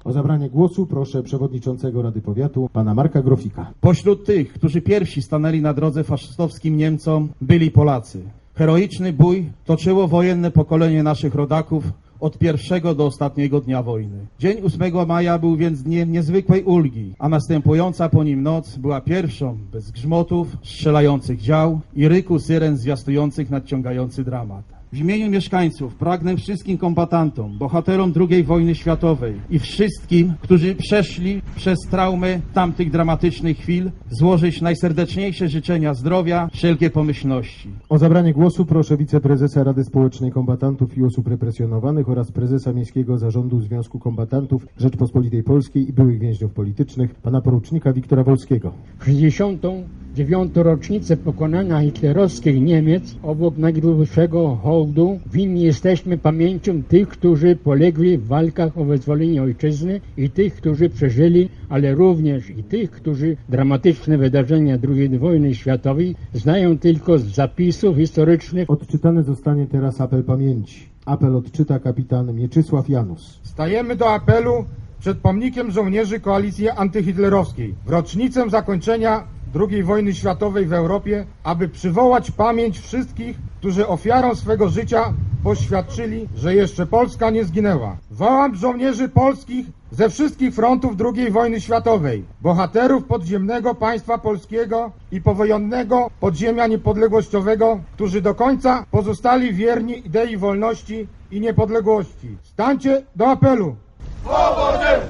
O zabranie głosu proszę przewodniczącego Rady Powiatu, pana Marka Grofika. Pośród tych, którzy pierwsi stanęli na drodze faszystowskim Niemcom, byli Polacy. Heroiczny bój toczyło wojenne pokolenie naszych rodaków od pierwszego do ostatniego dnia wojny. Dzień 8 maja był więc dniem niezwykłej ulgi, a następująca po nim noc była pierwszą bez grzmotów, strzelających dział i ryku syren zwiastujących nadciągający dramat. W imieniu mieszkańców pragnę wszystkim kombatantom, bohaterom II wojny światowej i wszystkim, którzy przeszli przez traumę tamtych dramatycznych chwil, złożyć najserdeczniejsze życzenia zdrowia, wszelkie pomyślności. O zabranie głosu proszę wiceprezesa Rady Społecznej Kombatantów i Osób Represjonowanych oraz prezesa Miejskiego Zarządu Związku Kombatantów Rzeczpospolitej Polskiej i byłych więźniów politycznych, pana porucznika Wiktora Wolskiego. 69. rocznicę pokonania hitlerowskich Niemiec obok najdłuższego hołdu winni jesteśmy pamięcią tych, którzy polegli w walkach o wyzwolenie ojczyzny i tych, którzy przeżyli, ale również i tych, którzy dramatyczne wydarzenia II wojny światowej znają tylko z zapisów historycznych. Odczytany zostanie teraz apel pamięci. Apel odczyta kapitan Mieczysław Janus. Stajemy do apelu przed pomnikiem żołnierzy koalicji antyhitlerowskiej w rocznicę zakończenia II wojny światowej w Europie, aby przywołać pamięć wszystkich, którzy ofiarą swego życia poświadczyli, że jeszcze Polska nie zginęła. Wołam żołnierzy polskich ze wszystkich frontów II wojny światowej, bohaterów podziemnego państwa polskiego i powojennego podziemia niepodległościowego, którzy do końca pozostali wierni idei wolności i niepodległości. Stańcie do apelu! Powodzę!